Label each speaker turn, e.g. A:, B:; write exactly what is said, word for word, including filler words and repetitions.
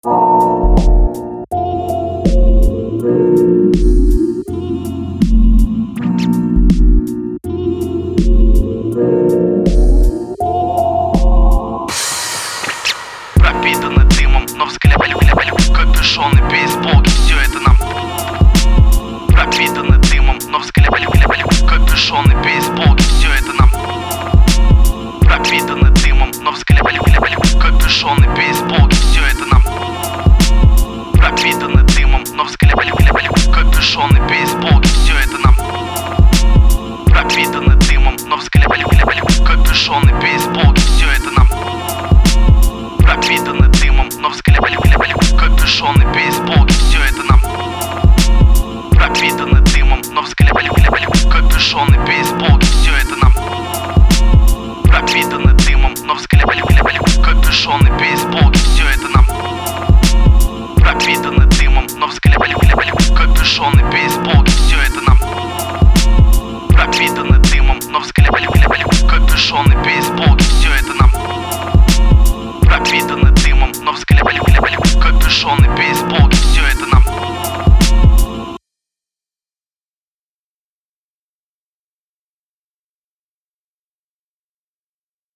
A: Пропитаны дымом, но взгляд капюшон и бейсболки, все это нам. Пропитаны дымом, но взгляд капюшон и бейсболки, все это нам. Пропитаны дымом, но взгляд капюшон и бейсболки, все это нам. Пропитаны дымом, но взгляд капюшон и бейсболки, все это нам. Пропитаны дымом, но взгляд капюшон и бейсболки, все это нам. Пропитаны дымом, но взгляд капюшон и бейсболки, все это нам. Пропитаны дымом, но взгляд капюшон и бейсболки, все это нам. Пропитаны дымом, но взгляд капюшон и бейсболки, все это нам. Пропитаны дымом, но взгляд капюшон и бейсболки, все это нам. Пропитаны дымом, но взгляд капюшон и бейсболки, все это нам. Пропитаны дымом, но взгляд капюшон и бейсболки.